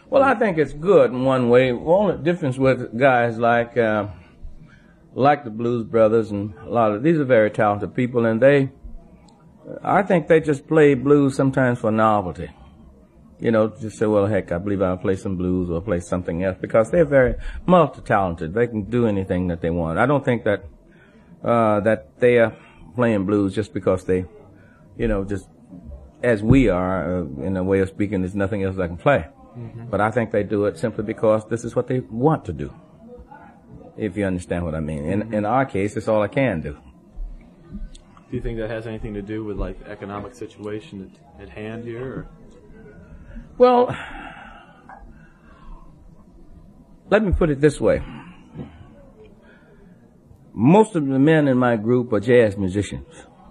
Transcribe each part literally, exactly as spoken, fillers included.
Well, I think it's good in one way. The only difference with guys like uh, like the Blues Brothers and a lot of these are very talented people, and they, I think they just play blues sometimes for novelty. You know, just say, well, heck, I believe I'll play some blues or play something else, because they're very multi-talented. They can do anything that they want. I don't think that uh, that they are playing blues just because they, you know, just as we are, uh, in a way of speaking, there's nothing else I can play. Mm-hmm. But I think they do it simply because this is what they want to do, if you understand what I mean. In, mm-hmm. in our case, it's all I can do. Do you think that has anything to do with, like, the economic situation at, at hand here? Or? Well, let me put it this way. Most of the men in my group are jazz musicians.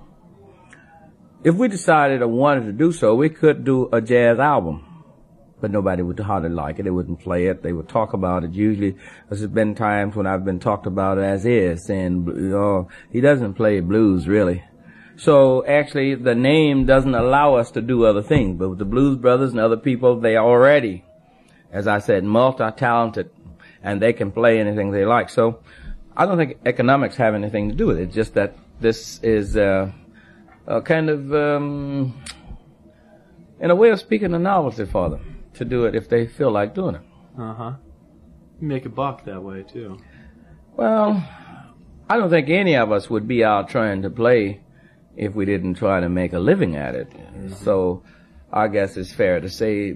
If we decided or wanted to do so, we could do a jazz album. But nobody would hardly like it. They wouldn't play it. They would talk about it. Usually, there's been times when I've been talked about as is, saying, oh, he doesn't play blues, really. So, actually, the name doesn't allow us to do other things. But with the Blues Brothers and other people, they are already, as I said, multi-talented, and they can play anything they like. So, I don't think economics have anything to do with it. It's just that this is uh, a kind of, um, in a way of speaking, a novelty for them to do it if they feel like doing it. Uh-huh. You make a buck that way, too. Well, I don't think any of us would be out trying to play if we didn't try to make a living at it. Mm-hmm. So I guess it's fair to say,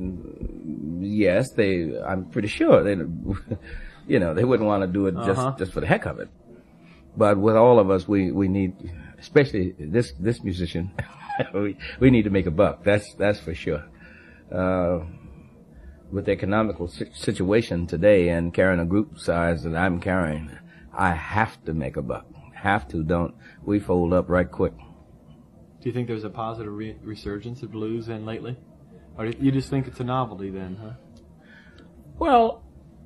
yes, they, I'm pretty sure they, you know, they wouldn't want to do it just, uh-huh. just for the heck of it. But with all of us, we, we need, especially this, this musician, we, we need to make a buck. That's, that's for sure. Uh, with the economical situation today and carrying a group size that I'm carrying, I have to make a buck. Have to, don't. We fold up right quick. Do you think there's a positive re- resurgence of blues in lately? Or do you just think it's a novelty then, huh? Well,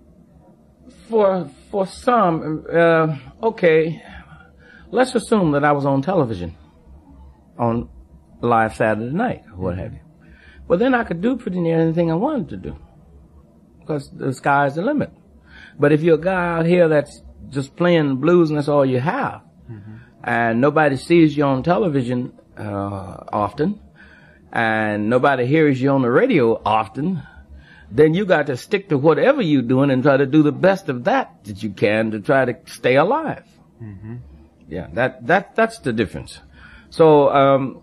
for, for some, uh, okay, let's assume that I was on television on live Saturday night, or what have you. Well, then I could do pretty near anything I wanted to do, because the sky's the limit. But if you're a guy out here that's just playing blues and that's all you have, mm-hmm. and nobody sees you on television uh, often, and nobody hears you on the radio often, then you got to stick to whatever you're doing and try to do the best of that that you can to try to stay alive. Mm-hmm. Yeah, that that that's the difference. So. um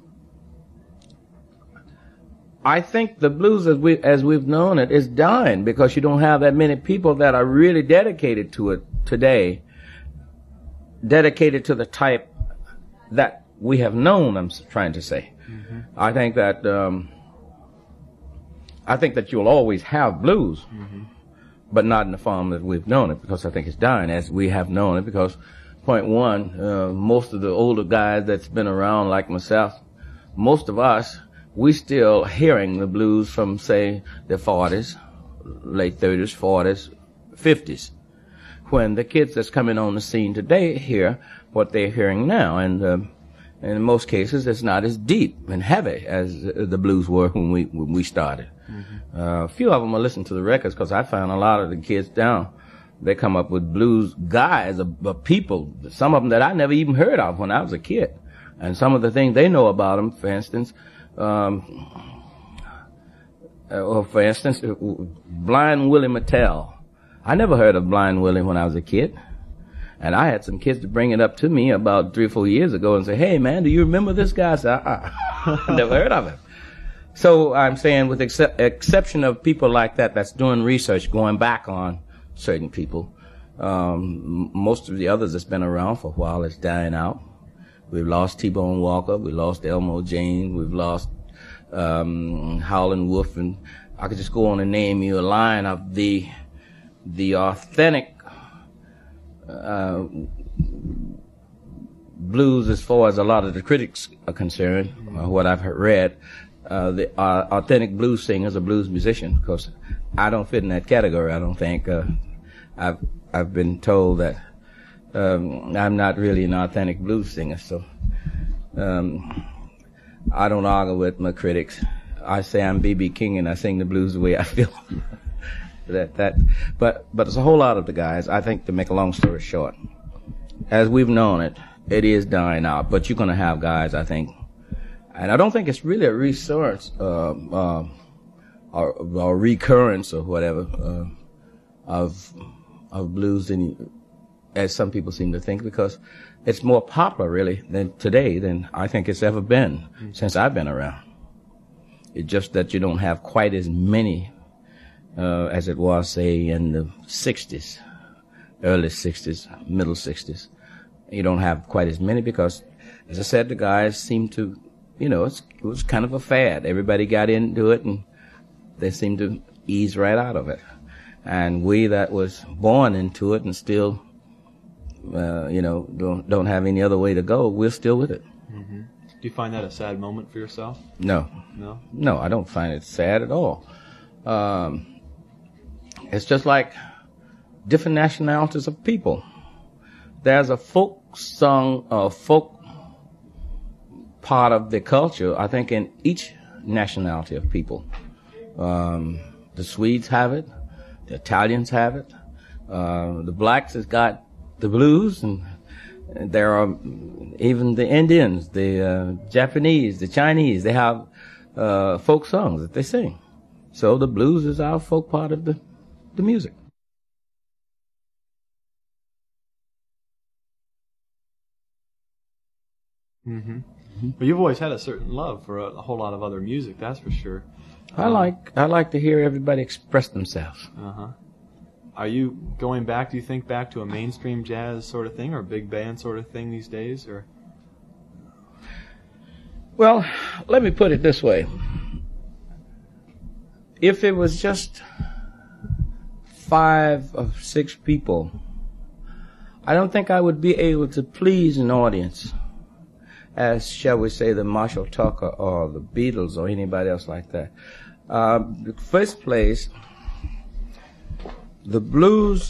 I think the blues as we as we've known it is dying because you don't have that many people that are really dedicated to it today, dedicated to the type that we have known, I'm trying to say. Mm-hmm. I think that um, I think that you'll always have blues, mm-hmm. but not in the form that we've known it, because I think it's dying as we have known it. Because point one, uh, most of the older guys that's been around, like myself, most of us, we still hearing the blues from, say, the forties, late thirties, forties, fifties, when the kids that's coming on the scene today hear what they're hearing now. And uh, in most cases, it's not as deep and heavy as the blues were when we when we started. Mm-hmm. Uh, a few of them will listen to the records, because I found a lot of the kids down, they come up with blues guys, of, of people, some of them that I never even heard of when I was a kid. And some of the things they know about them, for instance, Um, or for instance, Blind Willie Mattel. I never heard of Blind Willie when I was a kid. And I had some kids to bring it up to me about three or four years ago and say, hey, man, do you remember this guy? I said, uh-uh. Never heard of him. So I'm saying, with except, exception of people like that that's doing research, going back on certain people, um, most of the others that's been around for a while is dying out. We've lost T-Bone Walker. We lost Elmo James. We've lost um, Howlin' Wolf, and I could just go on and name you a line of the the authentic uh, blues, as far as a lot of the critics are concerned, mm-hmm. or what I've read. Uh, the uh, authentic blues singers or blues musicians, because I don't fit in that category. I don't think. Uh, I've I've been told that um, I'm not really an authentic blues singer, so um, I don't argue with my critics. I say I'm B B King and I sing the blues the way I feel. that that, but but it's a whole lot of the guys. I think, to make a long story short, as we've known it, it is dying out. But you're going to have guys, I think, and I don't think it's really a resource uh, uh, or, or recurrence or whatever uh, of of blues than, as some people seem to think, because it's more popular really than today than I think it's ever been mm-hmm. since I've been around. It's just that you don't have quite as many uh, as it was, say, in the sixties, early sixties, middle sixties. You don't have quite as many because, as I said, the guys seem to, you know, it's, it was kind of a fad. Everybody got into it and they seemed to ease right out of it. And we that was born into it and still, uh, you know, don't don't have any other way to go, we're still with it. Mm-hmm. Do you find that a sad moment for yourself? No. No? No, I don't find it sad at all. Um, it's just like different nationalities of people. There's a folk song, a folk part of the culture, I think, in each nationality of people. Um, the Swedes have it. The Italians have it. Uh, the blacks has got the blues, and, and there are even the Indians, the uh, Japanese, the Chinese. They have uh, folk songs that they sing. So the blues is our folk part of the, the music. Mm-hmm. Mm-hmm. But you've always had a certain love for a, a whole lot of other music, that's for sure. I um, like I like to hear everybody express themselves. Uh-huh. Are you going back, do you think, back to a mainstream jazz sort of thing or a big band sort of thing these days? Or? Well, let me put it this way. If it was just five or six people, I don't think I would be able to please an audience as, shall we say, the Marshall Tucker or the Beatles or anybody else like that. Uh, the first place, the blues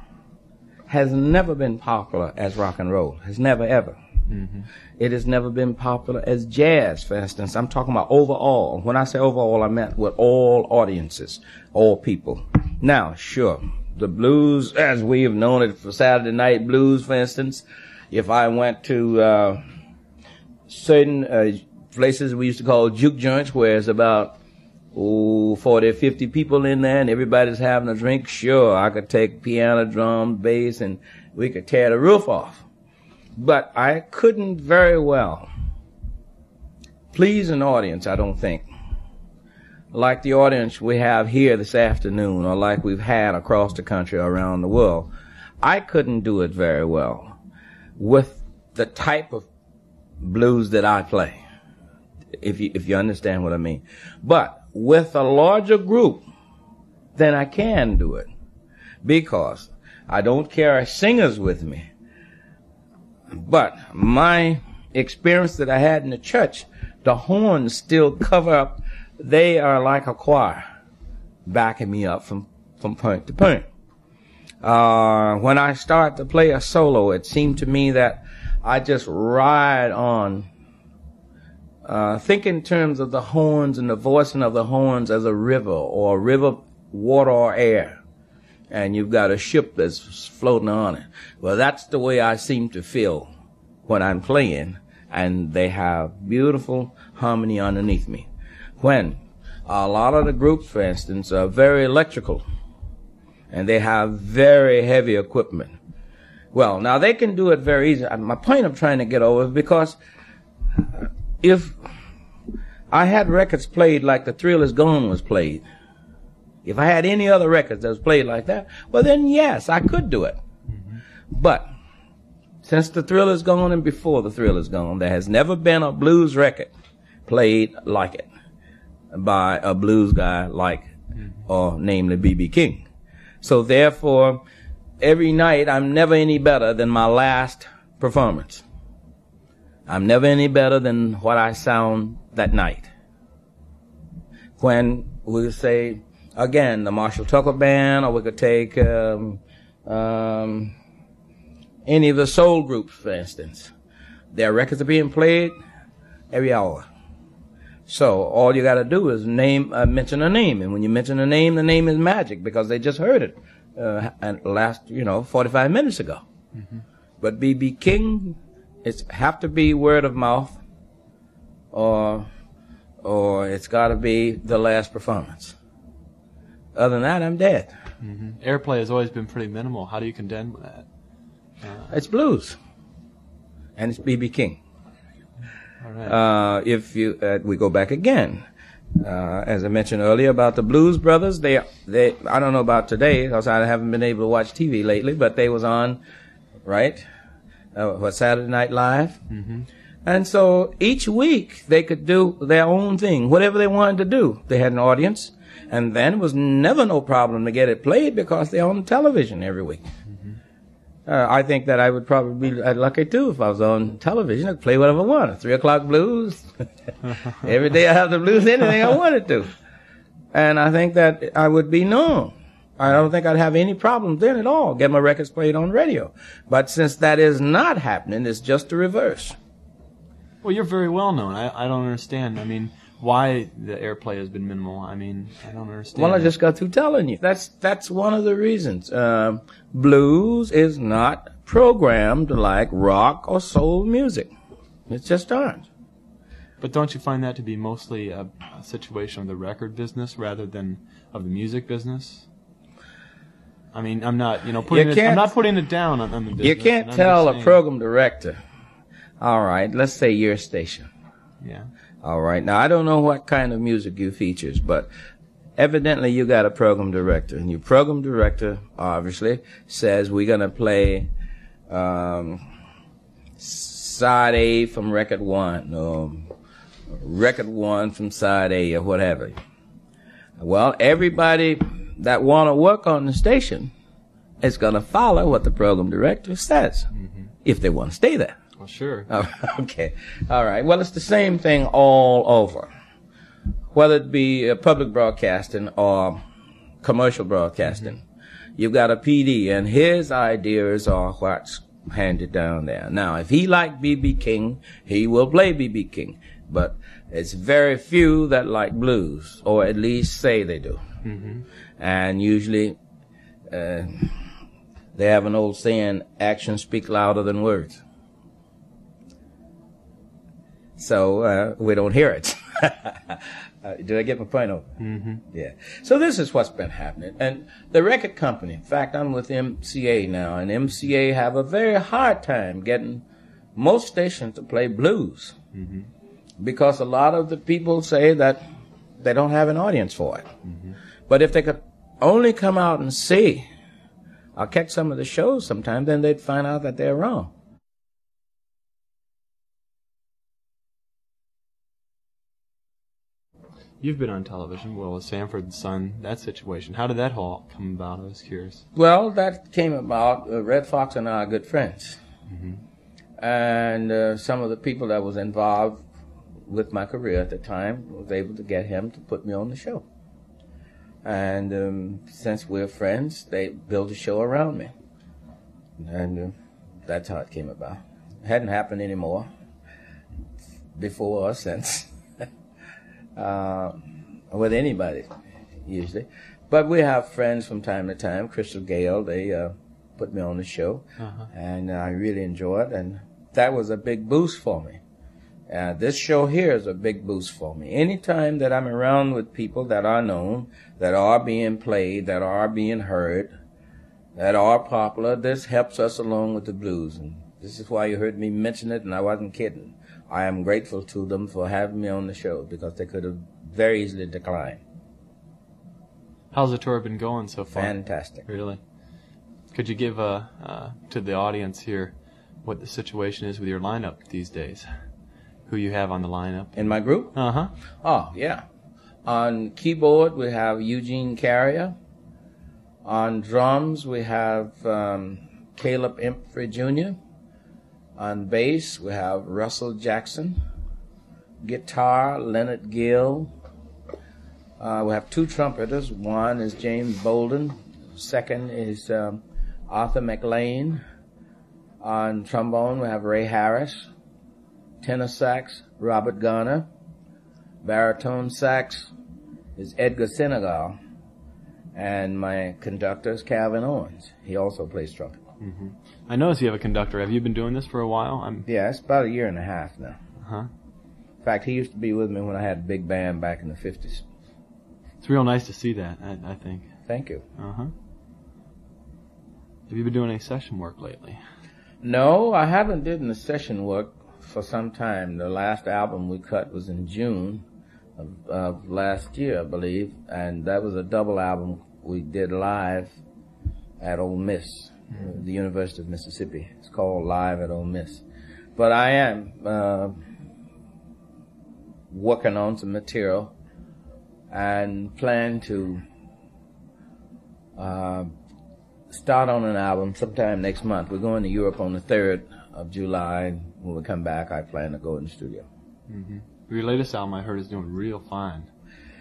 has never been popular as rock and roll. Has never, ever. Mm-hmm. It has never been popular as jazz, for instance. I'm talking about overall. When I say overall, I meant with all audiences, all people. Now, sure, the blues, as we have known it for Saturday Night Blues, for instance, if I went to uh, certain uh, places we used to call juke joints, where it's about oh, forty, fifty people in there and everybody's having a drink, sure, I could take piano, drum, bass, and we could tear the roof off. But I couldn't very well please an audience, I don't think, like the audience we have here this afternoon or like we've had across the country or around the world. I couldn't do it very well with the type of blues that I play, if you, if you understand what I mean. But with a larger group, then I can do it, because I don't carry singers with me. But my experience that I had in the church, the horns still cover up. They are like a choir, backing me up from, from point to point. Uh, when I start to play a solo, it seemed to me that I just ride on, uh, think in terms of the horns and the voicing of the horns as a river, or a river, water, or air. And you've got a ship that's floating on it. Well, that's the way I seem to feel when I'm playing, and they have beautiful harmony underneath me. When a lot of the groups, for instance, are very electrical, and they have very heavy equipment. Well, now they can do it very easy. My point I'm trying to get over is because if I had records played like The Thrill Is Gone was played, if I had any other records that was played like that, well then yes, I could do it. Mm-hmm. But since The Thrill Is Gone and before The Thrill Is Gone, there has never been a blues record played like it by a blues guy like, mm-hmm. or namely B B King. So therefore, every night I'm never any better than my last performance. I'm never any better than what I sound that night. When we say, again, the Marshall Tucker Band, or we could take um, um, any of the soul groups, for instance. Their records are being played every hour. So all you got to do is name, uh, mention a name, and when you mention a name, the name is magic because they just heard it uh, and last, you know, forty-five minutes ago. Mm-hmm. But B B King, it's have to be word of mouth, or or it's got to be the last performance. Other than that, I'm dead. Mm-hmm. Airplay has always been pretty minimal. How do you contend with that? Uh, it's blues, and it's B B King. All right. Uh, if you, uh, we go back again, uh, as I mentioned earlier about the Blues Brothers, they, they, I don't know about today because I haven't been able to watch T V lately, but they was on, right, uh, what, Saturday Night Live, mm-hmm. And so each week they could do their own thing, whatever they wanted to do. They had an audience, and then it was never no problem to get it played because they're on television every week. Uh, I think that I would probably be lucky too if I was on television. I could play whatever I wanted. Three o'clock blues. Every day I have the blues, anything I wanted to. And I think that I would be known. I don't think I'd have any problems then at all, get my records played on radio. But since that is not happening, it's just the reverse. Well, you're very well known. I, I don't understand. I mean, why the airplay has been minimal. I mean, I don't understand. Well, I just got through telling you. That's that's one of the reasons. Um, blues is not programmed like rock or soul music. It just aren't. But don't you find that to be mostly a, a situation of the record business rather than of the music business? I mean, I'm not, you know, putting you it, I'm not putting it down on, on the business. You can't tell a program director, all right, let's say your station. Yeah. All right. Now, I don't know what kind of music you features, but evidently you got a program director. And your program director, obviously, says we're going to play um, side A from record one, or record one from side A, or whatever. Well, everybody that want to work on the station is going to follow what the program director says, mm-hmm. if they want to stay there. Well, sure. Oh, okay. All right. Well, it's the same thing all over, whether it be uh, public broadcasting or commercial broadcasting. Mm-hmm. You've got a P D, and his ideas are what's handed down there. Now, if he liked B B King, he will play B B King, but it's very few that like blues, or at least say they do. Mm-hmm. And usually uh, they have an old saying, actions speak louder than words. So uh, we don't hear it. uh, do I get my point over? Mm-hmm. Yeah. So this is what's been happening. And the record company, in fact, I'm with M C A now, and M C A have a very hard time getting most stations to play blues, mm-hmm. because a lot of the people say that they don't have an audience for it. Mm-hmm. But if they could only come out and see or catch some of the shows sometime, then they'd find out that they're wrong. You've been on television, well, with Sanford and Son, that situation. How did that all come about? I was curious. Well, that came about. Uh, Red Fox and I are good friends. Mm-hmm. And uh, some of the people that was involved with my career at the time was able to get him to put me on the show. And um, since we're friends, they built a show around me. And uh, that's how it came about. It hadn't happened anymore before or since. Uh, with anybody, usually. But we have friends from time to time. Crystal Gale, they uh, put me on the show, uh-huh. and uh, I really enjoy it, and that was a big boost for me. Uh, this show here is a big boost for me. Anytime that I'm around with people that are known, that are being played, that are being heard, that are popular, this helps us along with the blues. And this is why you heard me mention it, and I wasn't kidding. I am grateful to them for having me on the show, because they could have very easily declined. How's the tour been going so far? Fantastic. Really? Could you give uh, uh, to the audience here what the situation is with your lineup these days? Who you have on the lineup? In my group? Uh-huh. Oh, yeah. On keyboard, we have Eugene Carrier. On drums, we have um, Caleb Emphrey Junior On bass, we have Russell Jackson. Guitar, Leonard Gill. Uh, we have two trumpeters. One is James Bolden. Second is um, Arthur McLean. On trombone, we have Ray Harris. Tenor sax, Robert Garner. baritone sax is Edgar Senegal, and my conductor is Calvin Owens. He also plays trumpet. Mm-hmm. I notice you have a conductor. Have you been doing this for a while? I'm... Yeah, it's about a year and a half now. Uh-huh. In fact, he used to be with me when I had a big band back in the fifties. It's real nice to see that, I, I think. Thank you. Uh-huh. Have you been doing any session work lately? No, I haven't did any session work for some time. The last album we cut was in June of, of last year, I believe, and that was a double album we did live at Ole Miss, mm-hmm. the University of Mississippi. It's called Live at Ole Miss. But I am uh, working on some material and plan to uh, start on an album sometime next month. We're going to Europe on the third of July. When we come back, I plan to go in the studio. Mm-hmm. Your latest album, I heard, is doing real fine.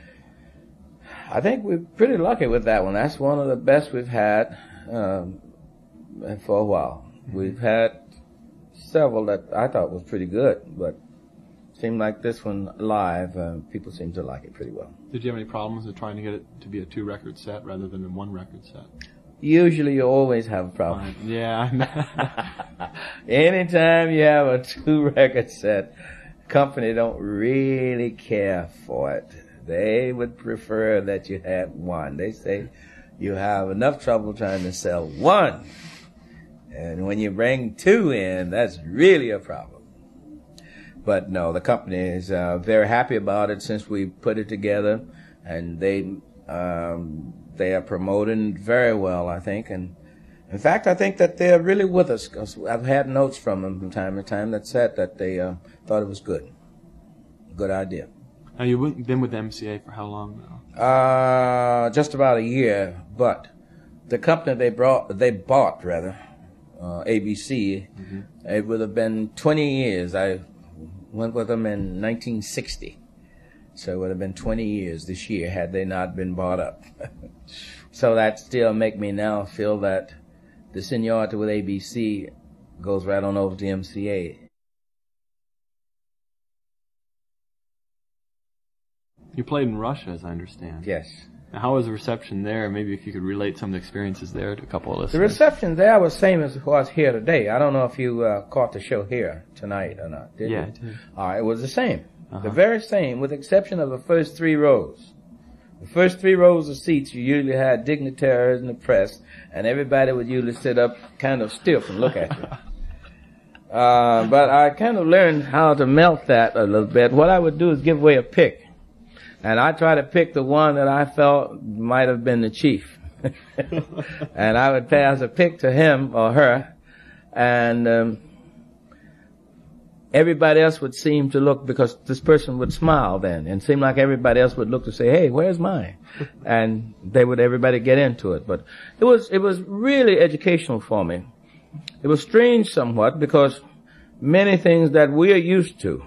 I think we're pretty lucky with that one. That's one of the best we've had um, for a while. Mm-hmm. We've had several that I thought was pretty good, but it seemed like this one live, uh, people seem to like it pretty well. Did you have any problems with trying to get it to be a two-record set rather than a one-record set? Usually you always have a problem. Uh, yeah. Anytime you have a two-record set, company don't really care for it. They would prefer that you have one. They say you have enough trouble trying to sell one. And when you bring two in, that's really a problem. But no, the company is uh, very happy about it since we put it together, and they um, they are promoting very well, I think. And in fact, I think that they're really with us, because I've had notes from them from time to time that said that they uh, thought it was good. Good idea. Now, you've been with M C A for how long now? Uh, just about a year, but the company they brought, they bought rather, uh, A B C, mm-hmm. it would have been twenty years. I went with them in nineteen sixty. So it would have been twenty years this year had they not been bought up. So that still make me now feel that the seniority with A B C goes right on over to M C A. You played in Russia, as I understand. Yes. Now, how was the reception there? Maybe if you could relate some of the experiences there to a couple of listeners. The reception there was same as it was here today. I don't know if you uh, caught the show here tonight or not. Did yeah, you? I did. All right, it was the same. Uh-huh. The very same, with the exception of the first three rows. The first three rows of seats, you usually had dignitaries in the press, and everybody would usually sit up kind of stiff and look at you. uh, but I kind of learned how to melt that a little bit. What I would do is give away a pick. And I try to pick the one that I felt might have been the chief. And I would pass a pick to him or her, and um, everybody else would seem to look, because this person would smile then, and seem like everybody else would look to say, hey, where's mine? And they would, everybody get into it. But it was, it was really educational for me. It was strange somewhat, because many things that we are used to,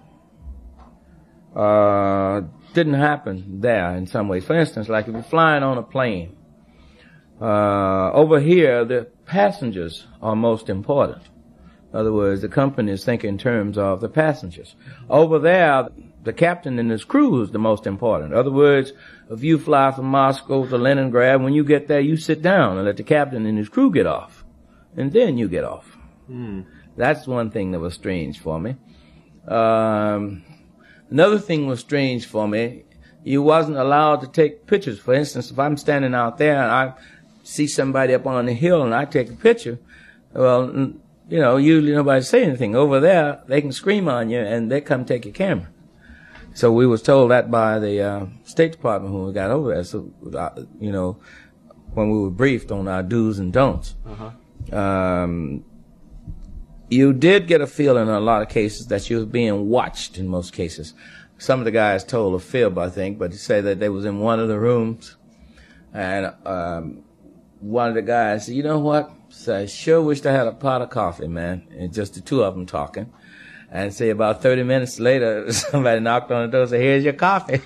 uh, didn't happen there in some ways. For instance, like if you're flying on a plane, uh, over here, the passengers are most important. In other words, the company is thinking in terms of the passengers. Over there, the captain and his crew is the most important. In other words, if you fly from Moscow to Leningrad, when you get there, you sit down and let the captain and his crew get off. And then you get off. Mm. That's one thing that was strange for me. Um, Another thing was strange for me. You wasn't allowed to take pictures. For instance, if I'm standing out there and I see somebody up on the hill and I take a picture, well, you know, usually nobody say anything. Over there, they can scream on you and they come take your camera. So we was told that by the uh, State Department when we got over there. So, uh, you know, when we were briefed on our do's and don'ts. Uh-huh. Um, You did get a feeling in a lot of cases that you was being watched in most cases. Some of the guys told a fib, I think, but they say that they was in one of the rooms, and um, one of the guys said, you know what? So I sure wished I had a pot of coffee, man. And just the two of them talking. And say about thirty minutes later, somebody knocked on the door and said, here's your coffee.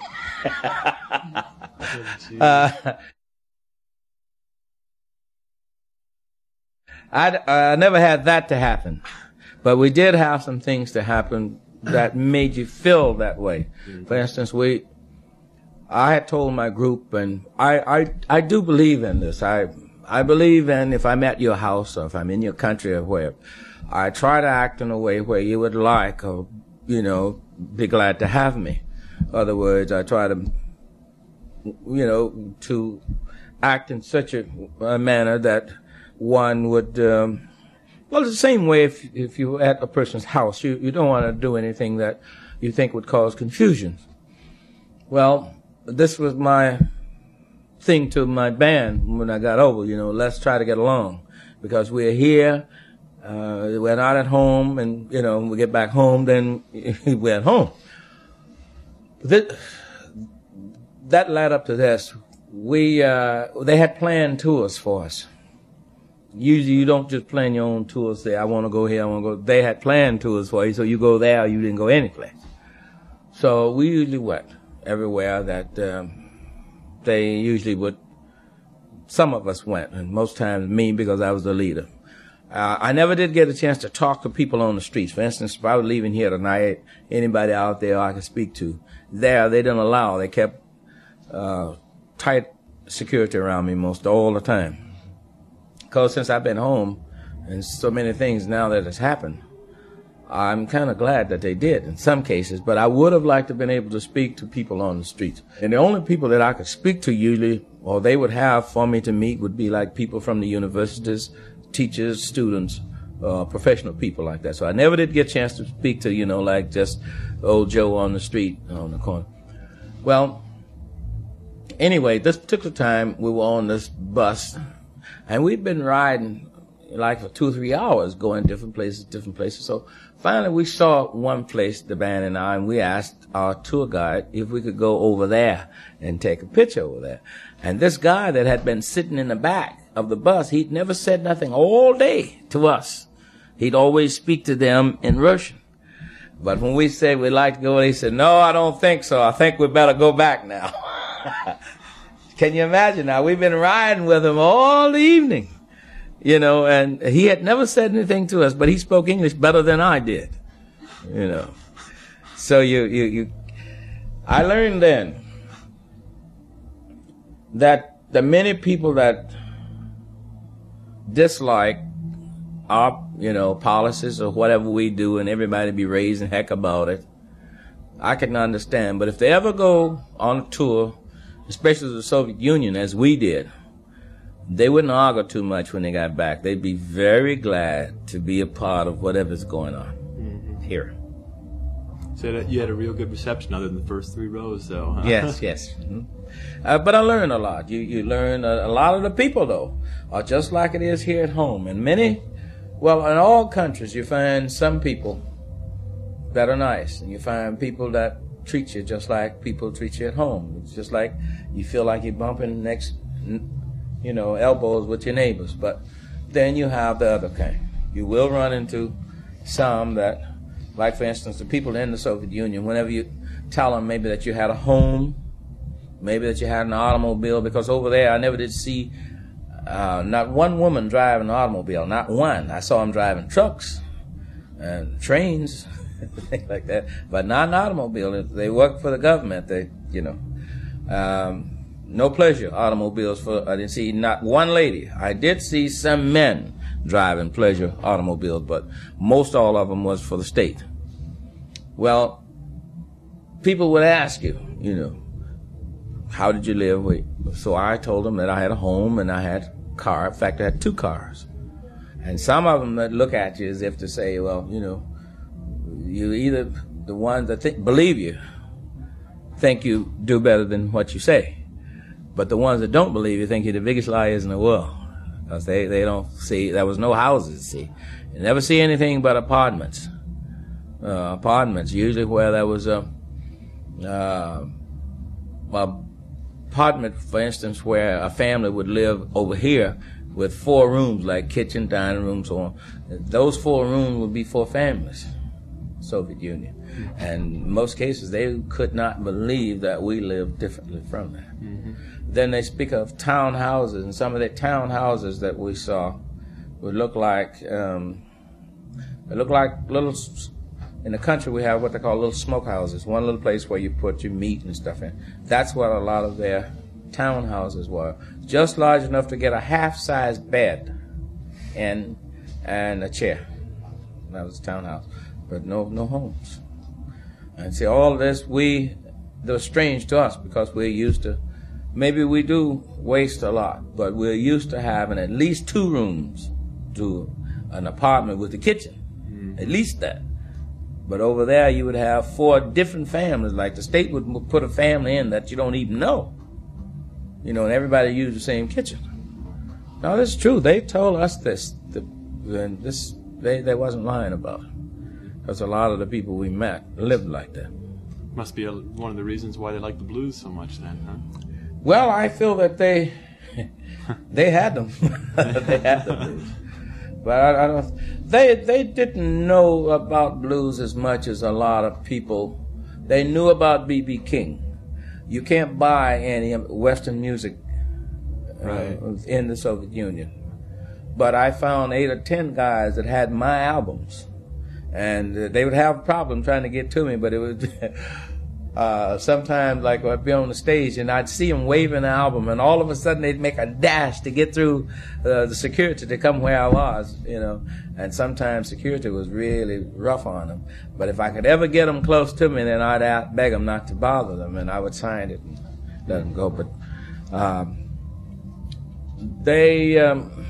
uh, I, I never had that to happen, but we did have some things to happen that made you feel that way. Mm-hmm. For instance, we, I had told my group, and I, I, I do believe in this. I, I believe in if I'm at your house or if I'm in your country or where, I try to act in a way where you would like or, you know, be glad to have me. In other words, I try to, you know, to act in such a, a manner that one would, um, well, it's the same way if, if you're at a person's house. You, you don't want to do anything that you think would cause confusion. Well, this was my thing to my band when I got over, you know, let's try to get along because we're here, uh, we're not at home, and, you know, when we get back home, then we're at home. That, that led up to this. We, uh, they had planned tours for us. Usually you don't just plan your own tours, say, I want to go here, I want to go. They had planned tours for you, so you go there or you didn't go anyplace. So we usually went everywhere that um, they usually would, some of us went, and most times me because I was the leader. Uh, I never did get a chance to talk to people on the streets. For instance, if I was leaving here tonight, anybody out there I could speak to, there they didn't allow. They kept uh, tight security around me most all the time. Because since I've been home and so many things now that has happened, I'm kind of glad that they did in some cases, but I would have liked to have been able to speak to people on the streets. And the only people that I could speak to usually, or they would have for me to meet, would be like people from the universities, teachers, students, uh, professional people like that. So I never did get a chance to speak to, you know, like just old Joe on the street on the corner. Well, anyway, this particular time we were on this bus, and we'd been riding like for two or three hours, going different places, different places. So finally we saw one place, the band and I, and we asked our tour guide if we could go over there and take a picture over there. And this guy that had been sitting in the back of the bus, he'd never said nothing all day to us. He'd always speak to them in Russian. But when we said we'd like to go, he said, no, I don't think so. I think we better go back now. Can you imagine now? We've been riding with him all the evening, you know, and he had never said anything to us, but he spoke English better than I did, you know. So you, you, you, I learned then that the many people that dislike our, you know, policies or whatever we do and everybody be raising heck about it, I can understand. But if they ever go on a tour, especially the Soviet Union, as we did, they wouldn't argue too much when they got back. They'd be very glad to be a part of whatever's going on mm-hmm. here. So that you had a real good reception other than the first three rows, though, huh? Yes, yes. Mm-hmm. Uh, but I learned a lot. You, you learn a, a lot of the people, though, are just like it is here at home. And many, well, in all countries, you find some people that are nice, and you find people that treat you just like people treat you at home. It's just like you feel like you're bumping next, you know, elbows with your neighbors. But then you have the other kind. You will run into some that, like for instance, the people in the Soviet Union, whenever you tell them maybe that you had a home, maybe that you had an automobile, because over there I never did see uh, not one woman driving an automobile, not one. I saw them driving trucks and trains, things like that, but not an automobile. If they work for the government, they, you know, um, no pleasure automobiles for, I didn't see not one lady. I did see some men driving pleasure automobiles, but most all of them was for the state. Well, people would ask you, you know, how did you live? Wait. So I told them that I had a home and I had a car. In fact, I had two cars. And some of them that look at you as if to say, well, you know, you either, the ones that think, believe you, think you do better than what you say. But the ones that don't believe you think you're the biggest liars in the world. Because they, they don't see, there was no houses, see. You never see anything but apartments. Uh, apartments, usually where there was a, uh, a apartment, for instance, where a family would live over here with four rooms, like kitchen, dining room, so on. Those four rooms would be four families, Soviet Union. And in most cases, they could not believe that we lived differently from that. Mm-hmm. Then they speak of townhouses, and some of the townhouses that we saw would look like, um, they look like little in the country we have what they call little smokehouses, one little place where you put your meat and stuff in. That's what a lot of their townhouses were, just large enough to get a half-sized bed and and a chair. That was a townhouse, but no no homes. And see, all of this, we, they're strange to us because we're used to, maybe we do waste a lot, but we're used to having at least two rooms to an apartment with a kitchen, mm-hmm. at least that. But over there, you would have four different families. Like the state would put a family in that you don't even know. You know, and everybody used the same kitchen. No, this is true. They told us this. The, and this they, they wasn't lying about it. Because a lot of the people we met lived like that. Must be a, one of the reasons why they like the blues so much then, huh? Well, I feel that they they had them. They had the blues. But I, I don't. They they didn't know about blues as much as a lot of people. They knew about B B King. You can't buy any Western music uh, right. in the Soviet Union. But I found eight or ten guys that had my albums, and uh, they would have a problem trying to get to me. But it was uh, sometimes like I'd be on the stage and I'd see them waving the album, and all of a sudden they'd make a dash to get through uh, the security to come where I was, you know. And sometimes security was really rough on them. But if I could ever get them close to me, then I'd out beg them not to bother them, and I would sign it and let them go. But um, they, um,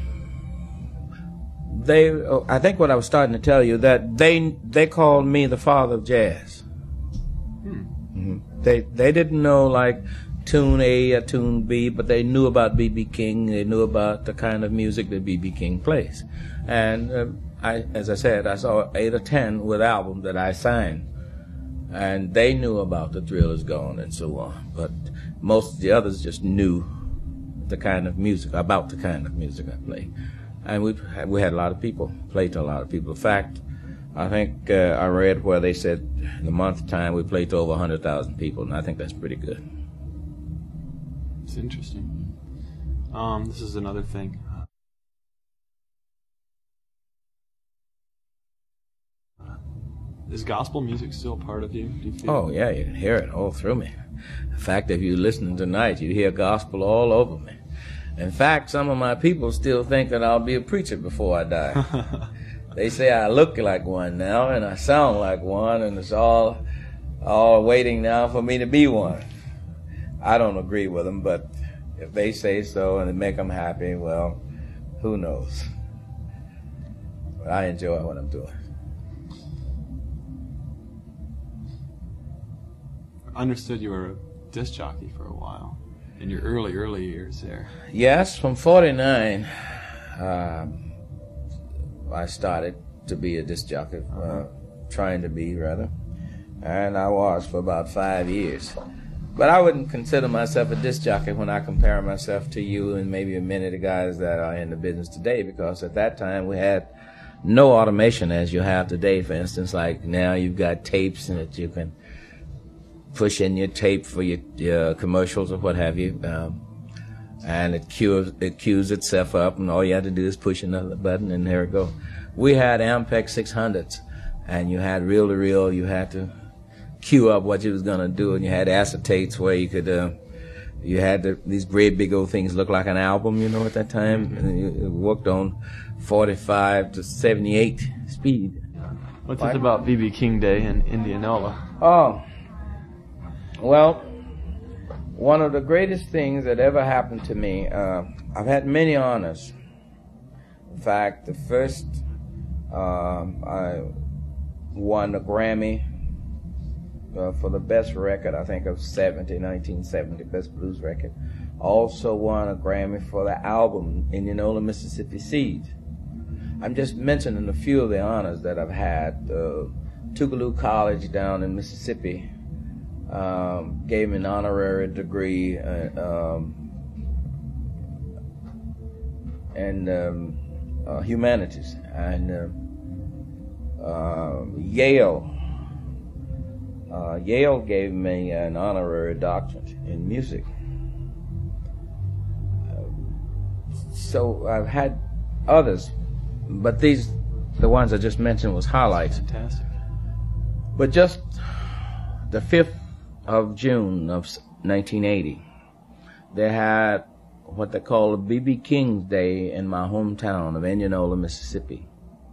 they, oh, I think what I was starting to tell you, that they they called me the father of jazz. Hmm. Mm-hmm. They they didn't know like tune A or tune B, but they knew about B B King. They knew about the kind of music that B B King plays. And uh, I, as I said, I saw eight or ten with albums that I signed, and they knew about the Thrillers Gone and so on. But most of the others just knew the kind of music, about the kind of music I play. And we we had a lot of people, played to a lot of people. In fact, I think uh, I read where they said in a month time we played to over one hundred thousand people, and I think that's pretty good. It's interesting. Um, this is another thing. Is gospel music still a part of you, do you feel? Oh, yeah, you can hear it all through me. In fact, if you're listening tonight, you'd hear gospel all over me. In fact, some of my people still think that I'll be a preacher before I die. They say I look like one now, and I sound like one, and it's all, all waiting now for me to be one. I don't agree with them, but if they say so and it make them happy, well, who knows? But I enjoy what I'm doing. I understood you were a disc jockey for a while in your early, early years there. Yes, from forty-nine, um, I started to be a disc jockey, uh, uh-huh. trying to be, rather. And I was for about five years. But I wouldn't consider myself a disc jockey when I compare myself to you and maybe many of the guys that are in the business today, because at that time we had no automation as you have today. For instance, like now you've got tapes and that you can push in your tape for your, your commercials or what have you, um, and it cues, it cues itself up, and all you have to do is push another button, and there it goes. We had Ampex six hundreds, and you had reel-to-reel. You had to cue up what you was gonna do, and you had acetates where you could, uh, you had the, these great big old things look like an album, you know, at that time. Mm-hmm. And it worked on forty-five to seventy-eight speed. What's it about B B King Day in Indianola? Oh. Well, one of the greatest things that ever happened to me, uh, I've had many honors. In fact, the first, um, I won a Grammy uh, for the best record, I think of seventy, nineteen seventy, best blues record. Also won a Grammy for the album, Indianola, Mississippi Seed. I'm just mentioning a few of the honors that I've had. Uh, Tougaloo College down in Mississippi Um, gave me an honorary degree, uh, um, and um, uh, humanities, and uh, uh, Yale. Uh, Yale gave me an honorary doctorate in music. Uh, so I've had others, but these, the ones I just mentioned, was highlights. Fantastic. But just the fifth of June of nineteen eighty, they had what they call a B B King's Day in my hometown of Indianola, Mississippi.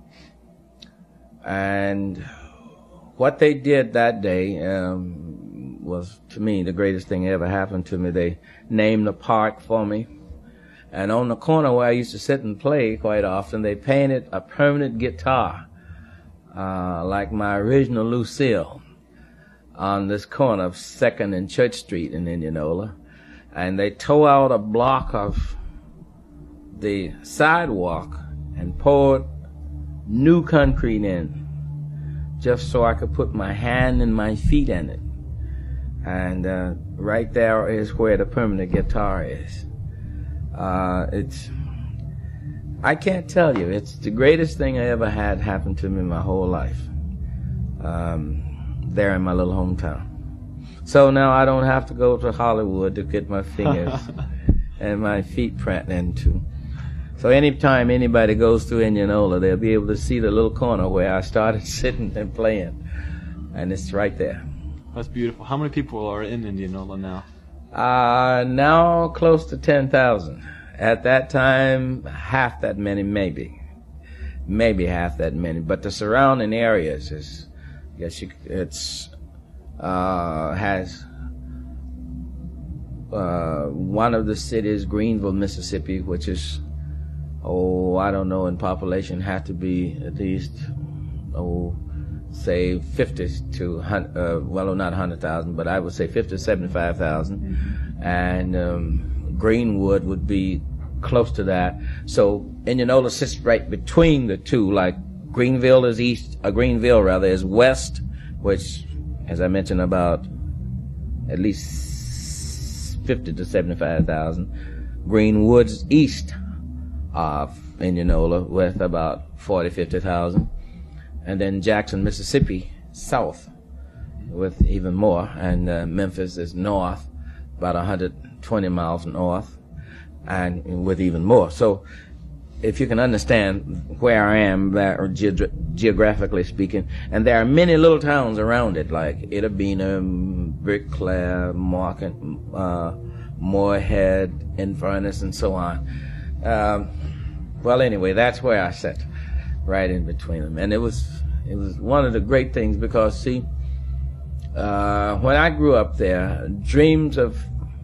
And what they did that day um, was, to me, the greatest thing that ever happened to me. They named a park for me. And on the corner where I used to sit and play quite often, they painted a permanent guitar, uh, like my original Lucille, on this corner of second and Church Street in Indianola. And they tore out a block of the sidewalk and poured new concrete in, just so I could put my hand and my feet in it. And uh, right there is where the permanent guitar is. Uh, it's, I can't tell you, it's the greatest thing I ever had happen to me in my whole life, um, there in my little hometown. So now I don't have to go to Hollywood to get my fingers and my feet print into. So anytime anybody goes through Indianola, they'll be able to see the little corner where I started sitting and playing, and it's right there. That's beautiful. How many people are in Indianola now? Uh, now close to ten thousand. At that time, half that many, maybe. Maybe half that many. But the surrounding areas is, I guess you, it's, uh, has, uh, one of the cities, Greenville, Mississippi, which is, oh, I don't know, in population, had to be at least, oh, say fifty to, uh, well, not one hundred thousand, but I would say fifty to seventy-five thousand. Mm-hmm. And um, Greenwood would be close to that. So Indianola sits right between the two, like Greenville is east, uh, Greenville rather is west, which, as I mentioned, about at least fifty to seventy-five thousand. Greenwood's east of Indianola with about forty, fifty thousand. And then Jackson, Mississippi, south with even more. And uh, Memphis is north, about one hundred twenty miles north, and with even more. So if you can understand where I am, that, ge geographically speaking, and there are many little towns around it, like Itabena, Brick Clare, Market, uh, Moorhead, Inverness, and so on. Um, well, anyway, that's where I sat, right in between them. And it was it was one of the great things because, see, uh, when I grew up there, dreams of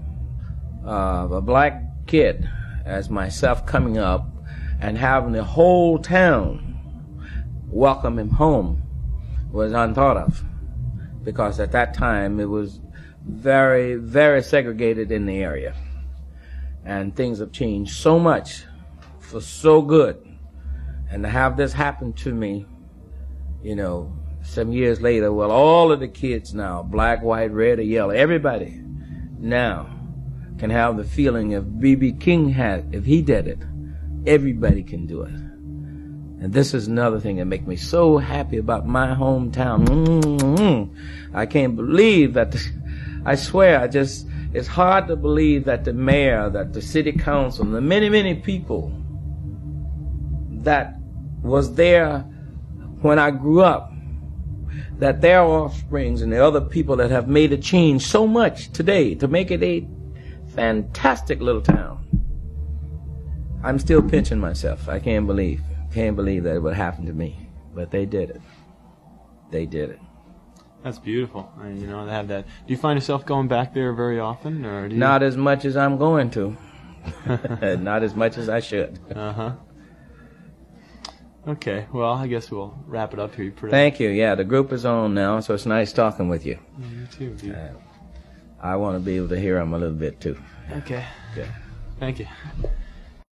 uh, a black kid as myself coming up and having the whole town welcome him home was unthought of, because at that time it was very, very segregated in the area. And things have changed so much for so good. And to have this happen to me, you know, some years later, well, all of the kids now, black, white, red, or yellow, everybody now can have the feeling if B B King had, if he did it, everybody can do it. And this is another thing that makes me so happy about my hometown. Mm-hmm. I can't believe that, the, I swear, I just, it's hard to believe that the mayor, that the city council, the many, many people that was there when I grew up, that their offsprings and the other people that have made a change so much today to make it a fantastic little town. I'm still pinching myself. I can't believe, can't believe that it would happen to me, but they did it. They did it. That's beautiful. I mean, you know, to have that. Do you find yourself going back there very often, or do you... Not as much as I'm going to. Not as much as I should. Uh huh. Okay, well, I guess we'll wrap it up here. Pretty Thank you. Yeah, the group is on now, so it's nice talking with you. Yeah, you too. Dude. Uh, I want to be able to hear them a little bit, too. Okay. Good. Thank you.